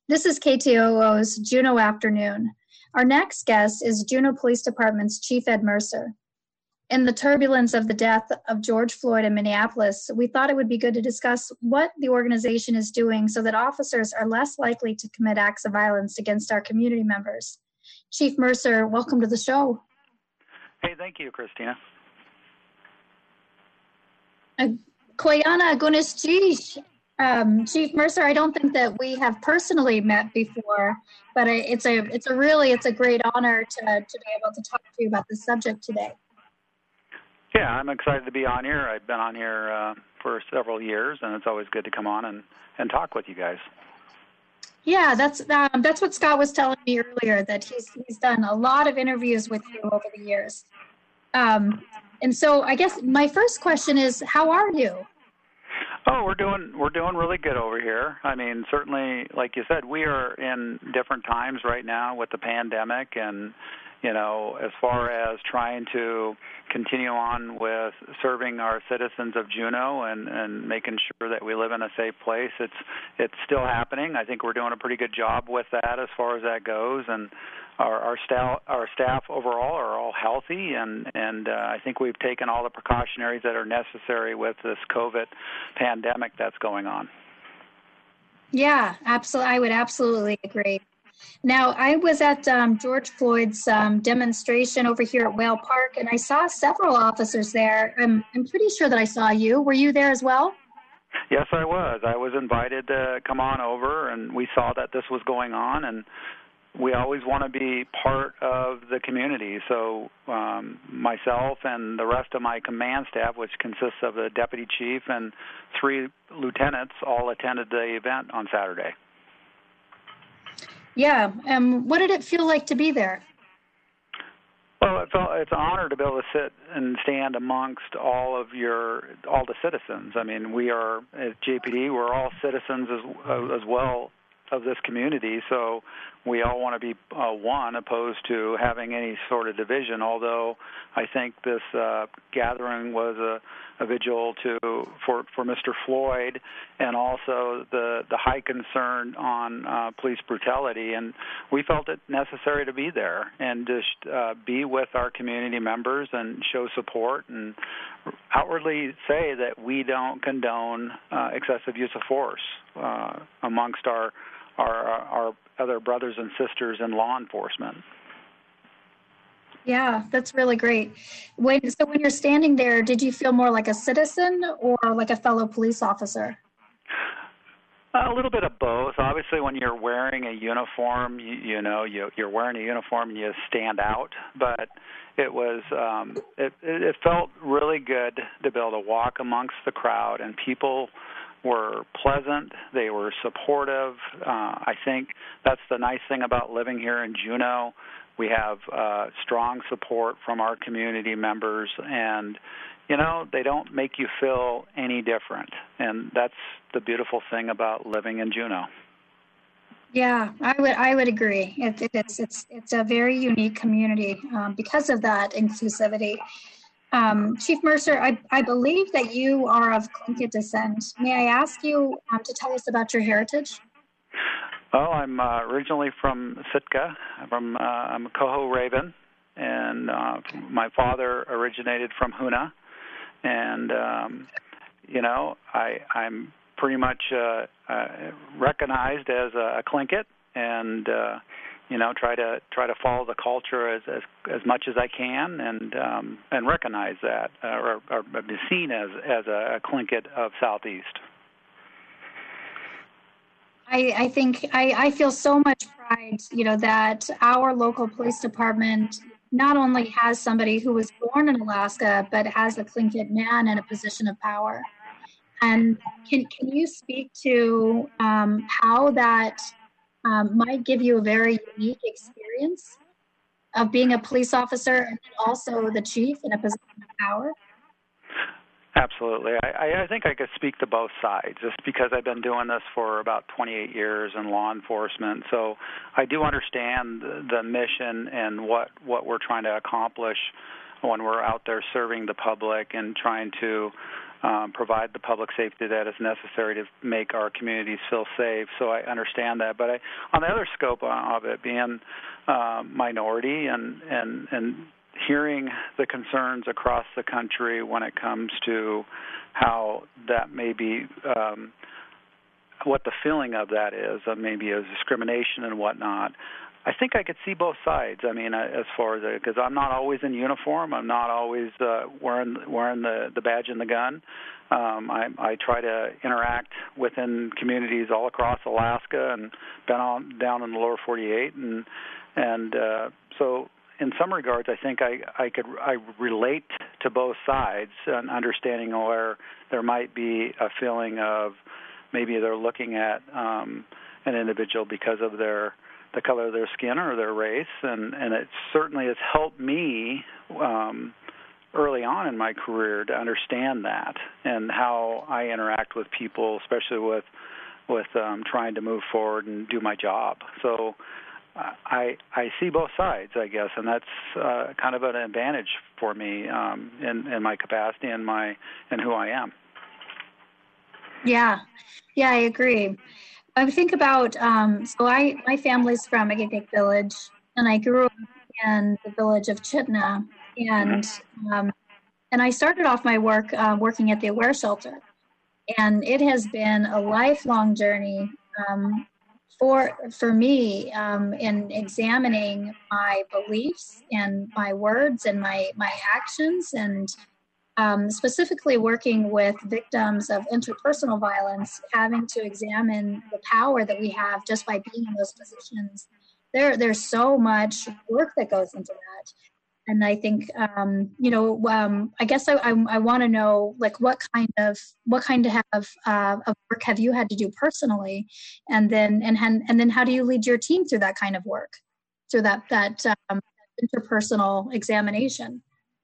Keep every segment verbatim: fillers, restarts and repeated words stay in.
This is K T O O's Juneau Afternoon. Our next guest is Juneau Police Department's Chief Ed Mercer. In the turbulence of the death of George Floyd in Minneapolis, we thought it would be good to discuss what the organization is doing so that officers are less likely to commit acts of violence against our community members. Chief Mercer, welcome to the show. Hey, thank you, Christina. Uh, Koyana Gunisjish. Um, Chief Mercer, I don't think that we have personally met before, but it's a it's a really it's a great honor to to be able to talk to you about this subject today. Yeah, I'm excited to be on here. I've been on here uh, for several years, and it's always good to come on and, and talk with you guys. Yeah, that's um, that's what Scott was telling me earlier, that he's he's done a lot of interviews with you over the years. Um, and so I guess my first question is, how are you? Oh, we're doing we're doing really good over here. I mean, certainly, like you said, we are in different times right now with the pandemic, and you know, as far as trying to continue on with serving our citizens of Juneau and, and making sure that we live in a safe place, it's it's still happening. I think we're doing a pretty good job with that as far as that goes, and our our staff our staff overall are all healthy, and and uh, I think we've taken all the precautionaries that are necessary with this COVID pandemic that's going on. Yeah, absolutely. I would absolutely agree. Now, I was at um, George Floyd's um, demonstration over here at Whale Park, and I saw several officers there. I'm, I'm pretty sure that I saw you. Were you there as well? Yes, I was. I was invited to come on over, and we saw that this was going on, and we always want to be part of the community. So um, myself and the rest of my command staff, which consists of a deputy chief and three lieutenants, all attended the event on Saturday. Yeah. Um, what did it feel like to be there? Well, it felt, it's an honor to be able to sit and stand amongst all of your, all the citizens. I mean, we are, at J P D, we're all citizens as, as well of this community, so we all want to be uh, one, opposed to having any sort of division, although I think this uh, gathering was a, a vigil to for, for Mister Floyd, and also the, the high concern on uh, police brutality, and we felt it necessary to be there and just uh, be with our community members and show support and outwardly say that we don't condone uh, excessive use of force uh, amongst our Our, our other brothers and sisters in law enforcement. Yeah, that's really great. When, so when you're standing there, did you feel more like a citizen or like a fellow police officer? A little bit of both. Obviously, when you're wearing a uniform, you, you know, you, you're wearing a uniform and you stand out. But it was, um, it, it felt really good to be able to walk amongst the crowd, and people were pleasant. They were supportive. Uh, I think that's the nice thing about living here in Juneau. We have uh, strong support from our community members, and, you know, they don't make you feel any different. And that's the beautiful thing about living in Juneau. Yeah, I would I would agree. It, it's it's it's a very unique community um, because of that inclusivity. Um, Chief Mercer, I, I believe that you are of Tlingit descent. May I ask you um, to tell us about your heritage? Well, I'm uh, originally from Sitka. From uh, I'm a Coho Raven, and uh, my father originated from Hoonah. And um, you know, I I'm pretty much uh, uh, recognized as a, a Tlingit, and uh, you know, try to try to follow the culture as as, as much as I can, and um, and recognize that, uh, or, or be seen as as a, a Tlingit of Southeast. I, I think I, I feel so much pride, you know, that our local police department not only has somebody who was born in Alaska, but has a Tlingit man in a position of power. And can can you speak to um, how that Um, might give you a very unique experience of being a police officer and also the chief in a position of power? Absolutely. I, I think I could speak to both sides just because I've been doing this for about twenty-eight years in law enforcement. So I do understand the, the mission and what, what we're trying to accomplish when we're out there serving the public and trying to um, provide the public safety that is necessary to make our communities feel safe. So I understand that. But I, on the other scope of it, being uh, minority and, and, and hearing the concerns across the country when it comes to how that may be, um, what the feeling of that is, uh, maybe as discrimination and whatnot, I think I could see both sides. I mean, as far as because I'm not always in uniform, I'm not always uh, wearing wearing the, the badge and the gun. Um, I, I try to interact within communities all across Alaska and been on down in the lower forty-eight, and and uh, so in some regards, I think I I could I relate to both sides and understanding where there might be a feeling of maybe they're looking at um, an individual because of their the color of their skin or their race, and, and it certainly has helped me um, early on in my career to understand that and how I interact with people, especially with with um, trying to move forward and do my job. So uh, I I see both sides, I guess, and that's uh, kind of an advantage for me um, in, in my capacity and my and who I am. Yeah, yeah, I agree. I think about, um, so I, my family's from Agagik Village, and I grew up in the village of Chitna, and um, and I started off my work uh, working at the Aware Shelter, and it has been a lifelong journey um, for for me um, in examining my beliefs and my words and my my actions, and Um, specifically working with victims of interpersonal violence, having to examine the power that we have just by being in those positions. There, there's so much work that goes into that. And I think, um, you know, um, I guess I, I, I want to know, like, what kind of, what kind of, have, uh, of work have you had to do personally? And then, and, and then how do you lead your team through that kind of work, through that, that um, interpersonal examination?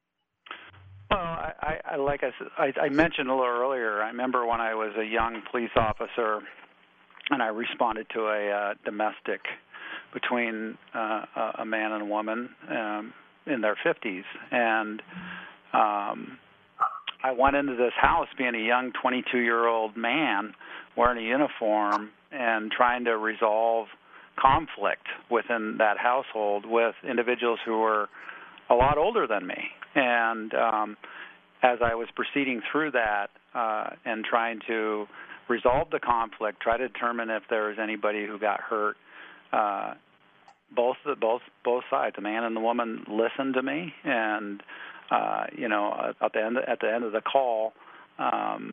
Well, I, I like I, I, I mentioned a little earlier, I remember when I was a young police officer and I responded to a uh, domestic between uh, a man and a woman um, in their fifties. And um, I went into this house being a young twenty-two-year-old man wearing a uniform and trying to resolve conflict within that household with individuals who were a lot older than me. And um, as I was proceeding through that uh, and trying to resolve the conflict, try to determine if there was anybody who got hurt, uh, both the, both both sides, the man and the woman, listened to me. And uh, you know, at the end at the end of the call, um,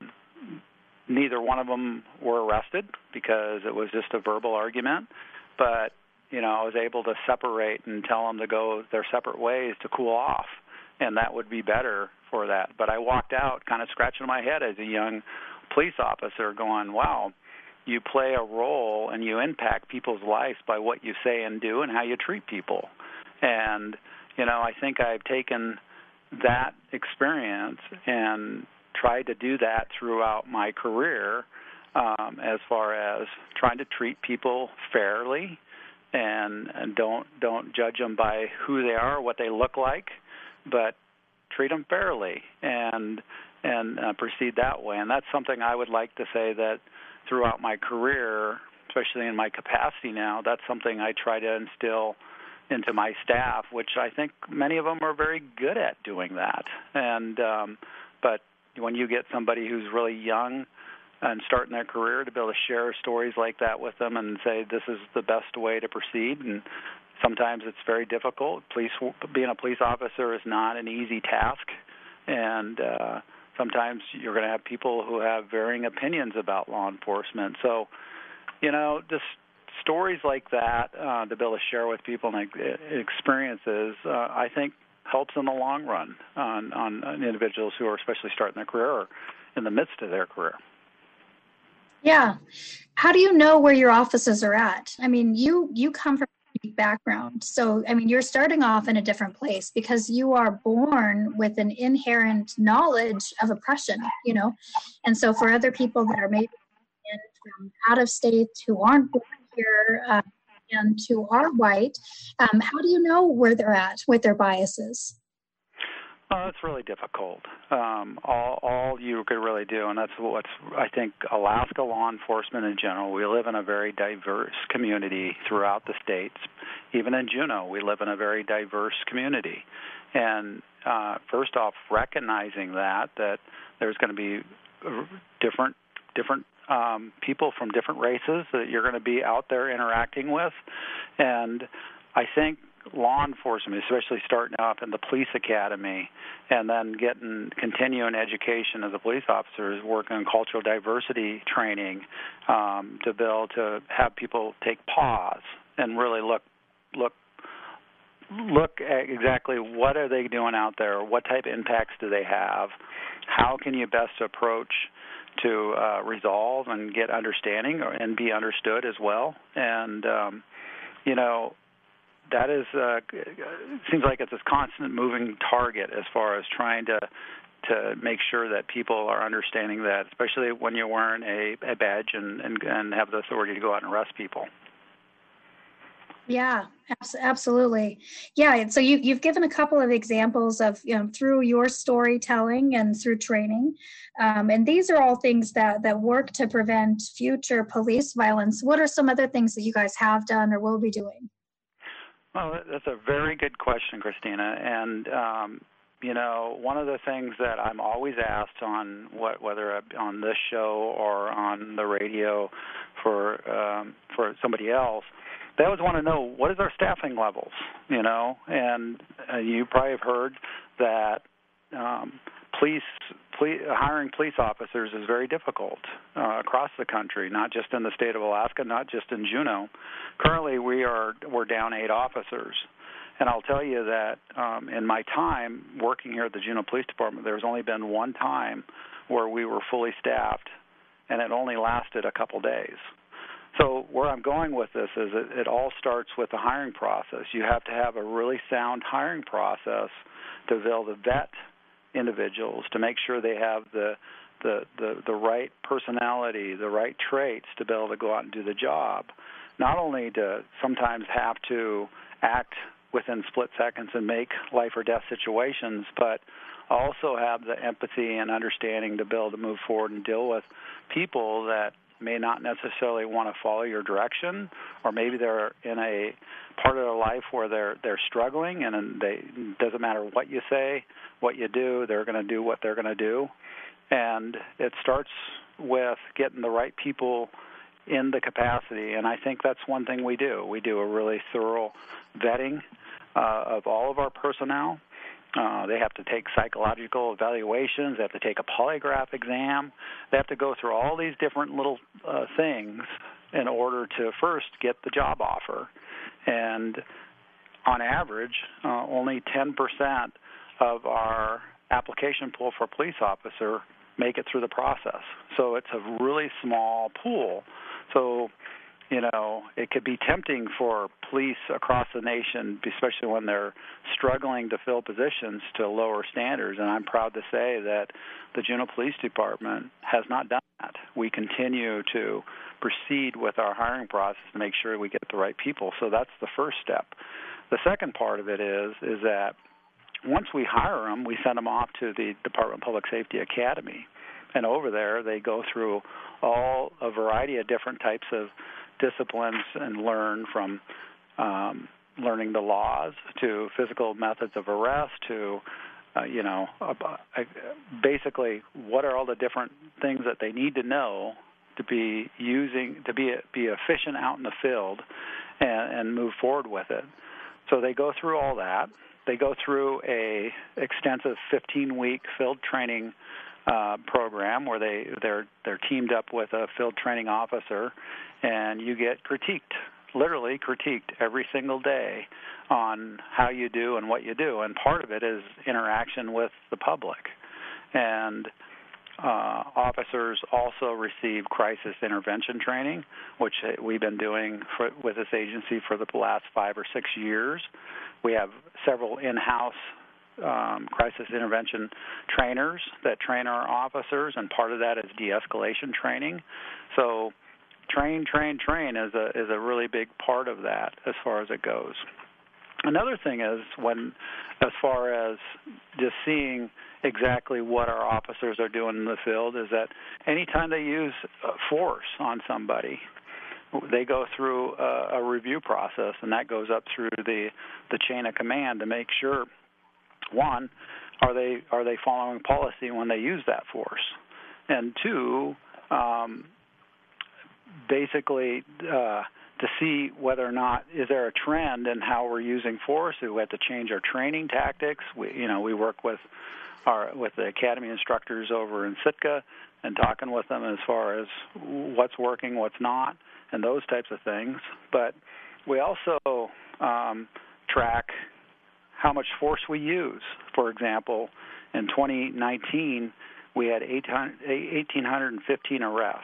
neither one of them were arrested because it was just a verbal argument, but you know, I was able to separate and tell them to go their separate ways to cool off, and that would be better for that. But I walked out kind of scratching my head as a young police officer going, wow, you play a role and you impact people's lives by what you say and do and how you treat people. And, you know, I think I've taken that experience and tried to do that throughout my career um, as far as trying to treat people fairly, And, and don't don't judge them by who they are, what they look like, but treat them fairly and and uh, proceed that way. And that's something I would like to say that throughout my career, especially in my capacity now, that's something I try to instill into my staff, which I think many of them are very good at doing that. And um, but when you get somebody who's really young and starting their career, to be able to share stories like that with them and say this is the best way to proceed. And sometimes it's very difficult. Police, being a police officer is not an easy task, and uh, sometimes you're going to have people who have varying opinions about law enforcement. So, you know, just stories like that uh, to be able to share with people and experiences, uh, I think helps in the long run on, on individuals who are especially starting their career or in the midst of their career. Yeah. How do you know where your offices are at? I mean, you, you come from a unique background. So, I mean, you're starting off in a different place because you are born with an inherent knowledge of oppression, you know? And so for other people that are maybe in from out of state who aren't born here uh, and who are white, um, how do you know where they're at with their biases? Well, it's really difficult. Um, all, all you could really do, and that's what's, I think, Alaska law enforcement in general. We live in a very diverse community throughout the states. Even in Juneau, we live in a very diverse community. And uh, first off, recognizing that, that there's going to be different, different um, people from different races that you're going to be out there interacting with. And I think law enforcement, especially starting off in the police academy and then getting continuing education as a police officer, is working on cultural diversity training um, to be able to have people take pause and really look look look at exactly what are they doing out there, what type of impacts do they have, how can you best approach to uh, resolve and get understanding and be understood as well. And um, you know, that is uh, seems like it's this constant moving target as far as trying to to make sure that people are understanding that, especially when you're wearing a, a badge and, and, and have the authority to go out and arrest people. Yeah, absolutely. Yeah, and so you, you've given a couple of examples of, you know, through your storytelling and through training, um, and these are all things that, that work to prevent future police violence. What are some other things that you guys have done or will be doing? Well, that's a very good question, Christina. And, um, you know, one of the things that I'm always asked on what, whether on this show or on the radio for um, for somebody else, they always want to know, what is our staffing levels, you know? And uh, you probably have heard that um, police, police hiring police officers is very difficult uh, across the country, not just in the state of Alaska, not just in Juneau. Currently, we are we're down eight officers, and I'll tell you that um, in my time working here at the Juneau Police Department, there's only been one time where we were fully staffed, and it only lasted a couple days. So where I'm going with this is it, it all starts with the hiring process. You have to have a really sound hiring process to be able to vet individuals, to make sure they have the, the, the, the right personality, the right traits to be able to go out and do the job. Not only to sometimes have to act within split seconds and make life or death situations, but also have the empathy and understanding to be able to move forward and deal with people that may not necessarily want to follow your direction, or maybe they're in a part of their life where they're they're struggling, and they it doesn't matter what you say, what you do, they're going to do what they're going to do. And it starts with getting the right people in the capacity, and I think that's one thing we do. We do a really thorough vetting uh, of all of our personnel. Uh, they have to take psychological evaluations. They have to take a polygraph exam. They have to go through all these different little uh, things in order to first get the job offer. And on average, uh, only ten percent of our application pool for a police officer make it through the process. So it's a really small pool. So, you know, it could be tempting for police across the nation, especially when they're struggling to fill positions, to lower standards. And I'm proud to say that the Juneau Police Department has not done that. We continue to proceed with our hiring process to make sure we get the right people. So that's the first step. The second part of it is is that once we hire them, we send them off to the Department of Public Safety Academy. And over there, they go through all a variety of different types of disciplines and learn from um, learning the laws to physical methods of arrest to, uh, you know, uh, basically what are all the different things that they need to know to be using, to be be efficient out in the field and, and move forward with it. So they go through all that. They go through a extensive fifteen-week field training Uh, program where they they're they're teamed up with a field training officer, and you get critiqued, literally critiqued every single day on how you do and what you do. And part of it is interaction with the public. And uh, officers also receive crisis intervention training, which we've been doing for, with this agency for the last five or six years. We have several in-house Um, crisis intervention trainers that train our officers, and part of that is de-escalation training. So train, train, train is a is a really big part of that as far as it goes. Another thing is when, as far as just seeing exactly what our officers are doing in the field, is that anytime they use force on somebody, they go through a, a review process, and that goes up through the, the chain of command to make sure, one, are they are they following policy when they use that force, and two, um, basically uh, to see whether or not is there a trend in how we're using force. Do we have to change our training tactics? We, you know, we work with our with the academy instructors over in Sitka and talking with them as far as what's working, what's not, and those types of things. But we also um, track how much force we use. For example, in twenty nineteen, we had one thousand eight hundred fifteen arrests.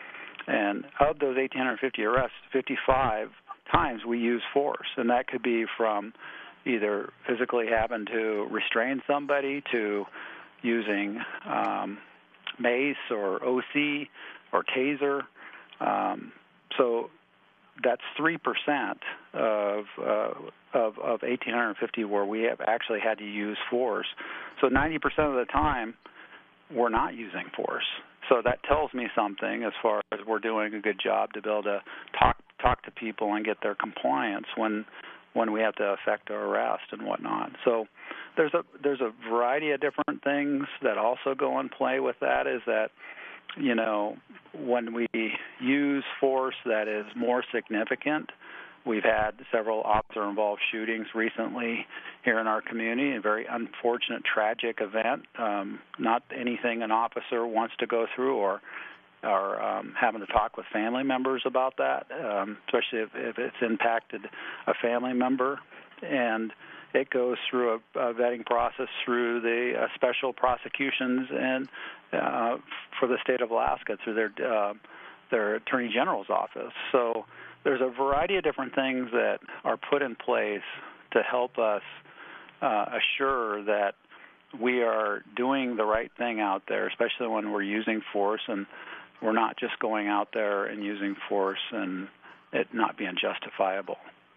And of those one thousand eight hundred fifty arrests, fifty-five times we use force. And that could be from either physically having to restrain somebody to using um, mace or O C or taser. Um, so that's three percent of, uh, of, of one thousand eight hundred fifty where we have actually had to use force. So ninety percent of the time, we're not using force. So that tells me something as far as we're doing a good job to be able to talk talk to people and get their compliance when when we have to effect our arrest and whatnot. So there's a there's a variety of different things that also go in play with that. Is that, you know, when we use force that is more significant, we've had several officer-involved shootings recently here in our community, a very unfortunate, tragic event, um, not anything an officer wants to go through or or um, having to talk with family members about that, um, especially if, if it's impacted a family member. And it goes through a, a vetting process through the uh, special prosecutions and uh, for the state of Alaska through their uh, their Attorney General's office. So there's a variety of different things that are put in place to help us uh, assure that we are doing the right thing out there, especially when we're using force, and we're not just going out there and using force and it not being justifiable.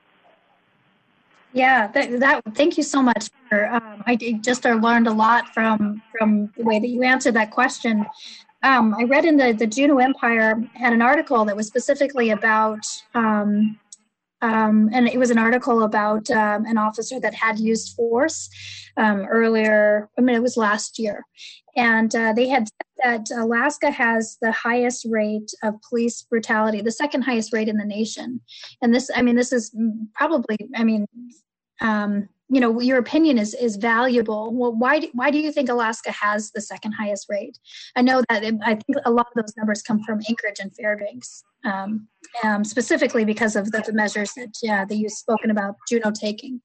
Yeah, that, that thank you so much. For, um, I just learned a lot from from the way that you answered that question. Um, I read in the, the Juneau Empire had an article that was specifically about, um, um, and it was an article about um, an officer that had used force um, earlier, I mean, it was last year. And uh, they had said that Alaska has the highest rate of police brutality, the second highest rate in the nation. And this, I mean, this is probably, I mean, um, you know, your opinion is is valuable. Well, why do, why do you think Alaska has the second highest rate? I know that it, I think a lot of those numbers come from Anchorage and Fairbanks, um, um, specifically because of the, the measures that yeah, that you've spoken about Juneau taking.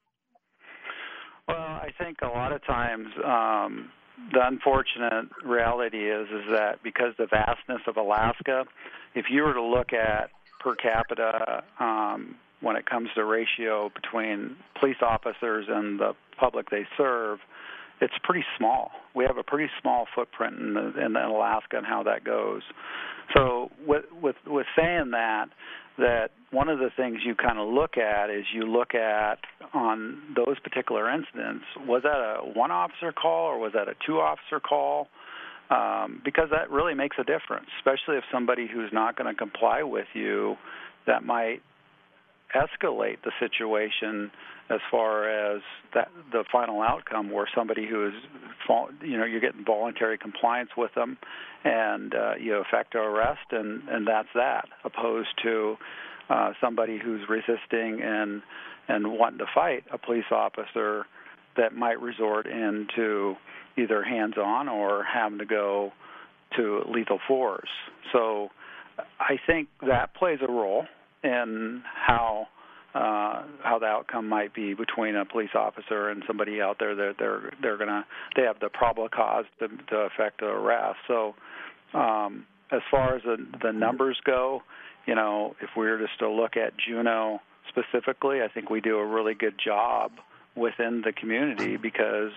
Well, I think a lot of times um, the unfortunate reality is is that because the vastness of Alaska, if you were to look at per capita um, when it comes to ratio between police officers and the public they serve, it's pretty small. We have a pretty small footprint in, the, in Alaska and how that goes. So with, with, with saying that, that one of the things you kind of look at is you look at on those particular incidents, was that a one-officer call or was that a two-officer call? Um, because that really makes a difference, especially if somebody who's not going to comply with you, that might escalate the situation as far as that the final outcome, where somebody who is, you know, you're getting voluntary compliance with them, and uh, you effect an arrest, and, and that's that, opposed to uh, somebody who's resisting and and wanting to fight a police officer that might resort into either hands-on or having to go to lethal force. So I think that plays a role in how uh, how the outcome might be between a police officer and somebody out there that they're they're gonna they have the probable cause to, to effect an arrest. So um, as far as the, the numbers go, you know, if we were just to look at Juneau specifically, I think we do a really good job within the community because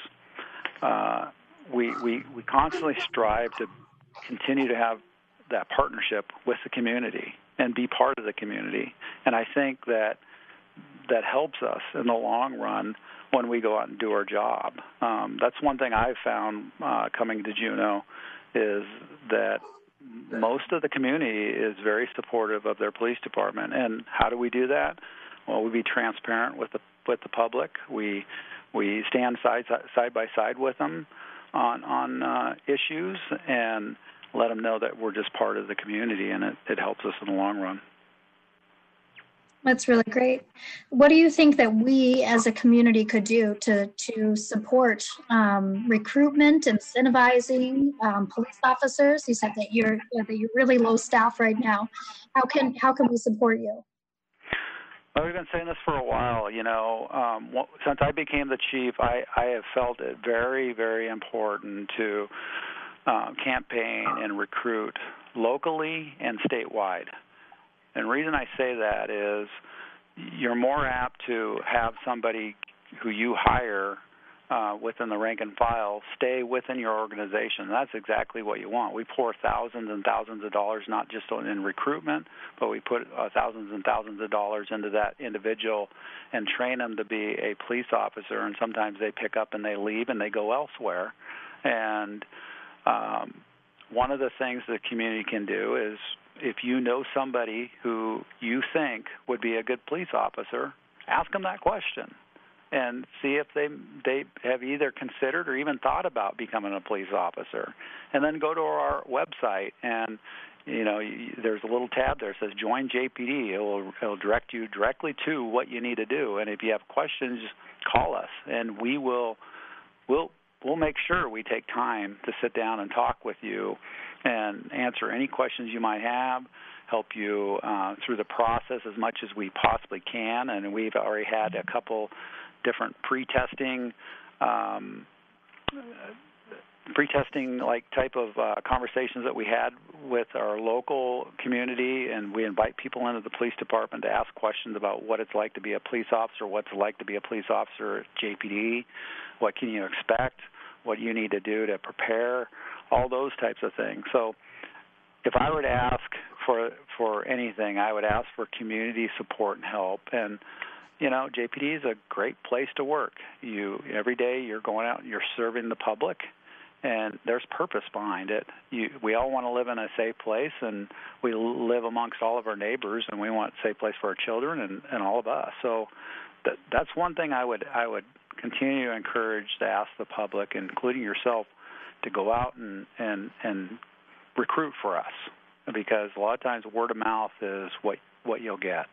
uh, we we we constantly strive to continue to have that partnership with the community and be part of the community. And I think that that helps us in the long run when we go out and do our job. Um, that's one thing I've found uh, coming to Juneau is that most of the community is very supportive of their police department. And how do we do that? Well, we be transparent with the with the public. We we stand side side by side with them on on uh, issues and let them know that we're just part of the community, and it, it helps us in the long run. That's really great. What do you think that we as a community could do to to support um, recruitment, incentivizing um, police officers? You said that you're that you're really low staff right now. How can how can we support you? Well, we've been saying this for a while. You know, um, since I became the chief, I, I have felt it very, very important to uh, campaign and recruit locally and statewide. And the reason I say that is you're more apt to have somebody who you hire uh, within the rank and file stay within your organization. That's exactly what you want. We pour thousands and thousands of dollars, not just in recruitment, but we put uh, thousands and thousands of dollars into that individual and train them to be a police officer. And sometimes they pick up and they leave and they go elsewhere. And um, one of the things the community can do is if you know somebody who you think would be a good police officer, ask them that question and see if they they have either considered or even thought about becoming a police officer. And then go to our website and, you know, there's a little tab there that says Join J P D. It will, it will direct you directly to what you need to do. And if you have questions, call us, and we will we'll we'll make sure we take time to sit down and talk with you and answer any questions you might have, help you uh, through the process as much as we possibly can. And we've already had a couple different pre-testing, um, pre-testing like type of uh, conversations that we had with our local community, and we invite people into the police department to ask questions about what it's like to be a police officer, what's it like to be a police officer at J P D, what can you expect, what you need to do to prepare, all those types of things. So if I were to ask for for anything, I would ask for community support and help. And, you know, J P D is a great place to work. You every day you're going out and you're serving the public, and there's purpose behind it. You, we all want to live in a safe place, and we live amongst all of our neighbors, and we want a safe place for our children and, and all of us. So that, that's one thing I would I would continue to encourage to ask the public, including yourself, to go out and, and, and recruit for us, because a lot of times word of mouth is what, what you'll get.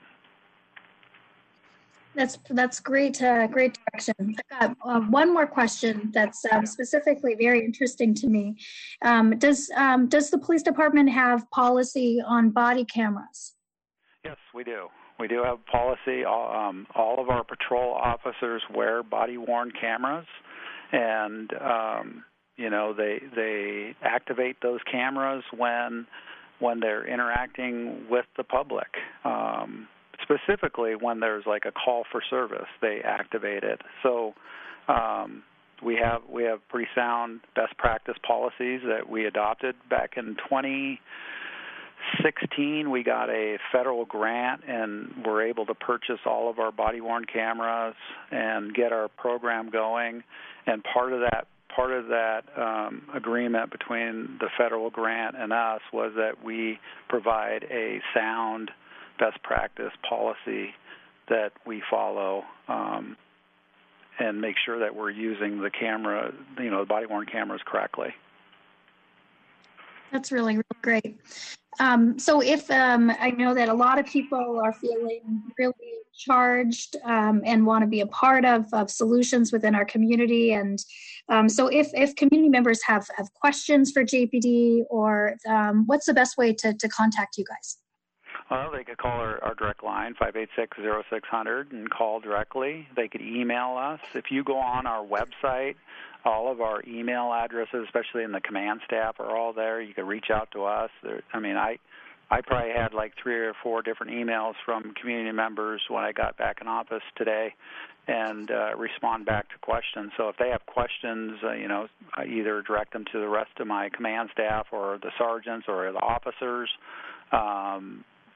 That's that's great, uh, great direction. I've got uh, one more question that's um, specifically very interesting to me. Um, does um, does the police department have policy on body cameras? Yes, we do. We do have policy. All, um, all of our patrol officers wear body-worn cameras, and um, you know they they activate those cameras when when they're interacting with the public. Um, Specifically, when there's like a call for service, they activate it. So um, we have we have pretty sound best practice policies that we adopted back in twenty sixteen. We got a federal grant and were able to purchase all of our body-worn cameras and get our program going. And part of that part of that um, agreement between the federal grant and us was that we provide a sound best practice policy that we follow um, and make sure that we're using the camera, you know, the body-worn cameras correctly. That's really, really great. Um, so if um, I know that a lot of people are feeling really charged um, and want to be a part of, of solutions within our community. And um, so if, if community members have, have questions for J P D, or um, what's the best way to, to contact you guys? Well, they could call our, our direct line, five eight six, zero six zero zero, and call directly. They could email us. If you go on our website, all of our email addresses, especially in the command staff, are all there. You can reach out to us. There, I mean, I I probably had like three or four different emails from community members when I got back in office today, and uh, respond back to questions. So if they have questions, uh, you know, I either direct them to the rest of my command staff or the sergeants or the officers. Um,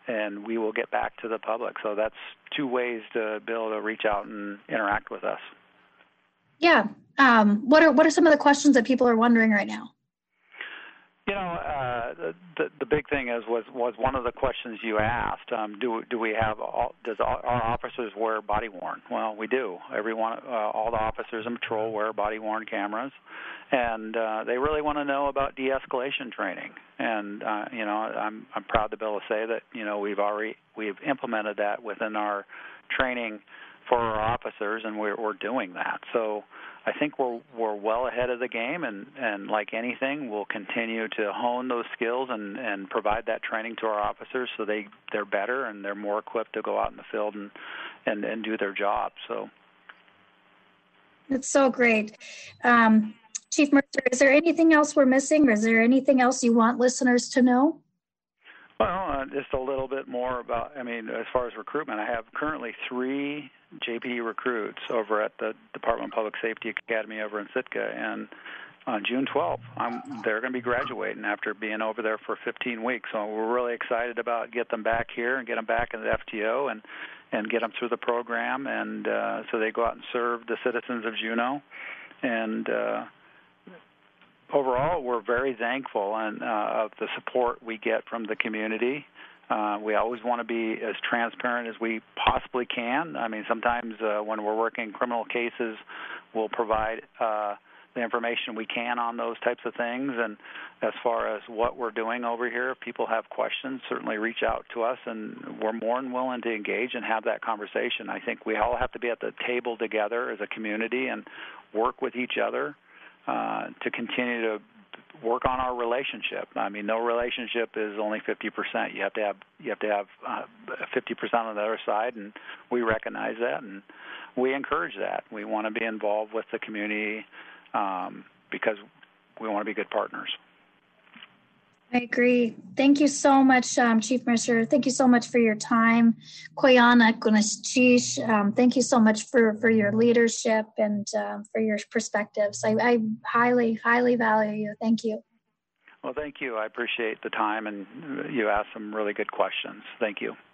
and we will get back to the public. So that's two ways to be able to reach out and interact with us. Yeah. Um, what are what are some of the questions that people are wondering right now? You know, uh, the the big thing is was was one of the questions you asked. Um, do do we have all, does all, our officers wear body worn? Well, we do. Everyone, uh, all the officers in patrol wear body worn cameras, and uh, they really want to know about de-escalation training. And uh, you know, I'm I'm proud to be able to say that you know we've already we've implemented that within our training for our officers, and we're we're doing that. So I think we're we're well ahead of the game, and, and like anything, we'll continue to hone those skills and, and provide that training to our officers so they, they're better and they're more equipped to go out in the field and, and, and do their job. So it's so great. Um, Chief Mercer, is there anything else we're missing, or is there anything else you want listeners to know? Well, uh, just a little bit more about, I mean, as far as recruitment, I have currently three J P D recruits over at the Department of Public Safety Academy over in Sitka, and on June twelfth, I'm, they're going to be graduating after being over there for fifteen weeks. So we're really excited about get them back here and get them back in the F T O and, and get them through the program, and uh, so they go out and serve the citizens of Juneau. And uh, overall, we're very thankful and, uh, of the support we get from the community. Uh, we always want to be as transparent as we possibly can. I mean, sometimes uh, when we're working criminal cases, we'll provide uh, the information we can on those types of things. And as far as what we're doing over here, if people have questions, certainly reach out to us, and we're more than willing to engage and have that conversation. I think we all have to be at the table together as a community and work with each other uh, to continue to work on our relationship. I mean, no relationship is only fifty percent. You have to have you have to have uh, fifty percent on the other side, and we recognize that, and we encourage that. We want to be involved with the community um, because we want to be good partners. I agree. Thank you so much, um, Chief Mercer. Thank you so much for your time. Koyana Kunaschish, um, thank you so much for, for your leadership and uh, for your perspectives. I, I highly, highly value you. Thank you. Well, thank you. I appreciate the time, and you asked some really good questions. Thank you.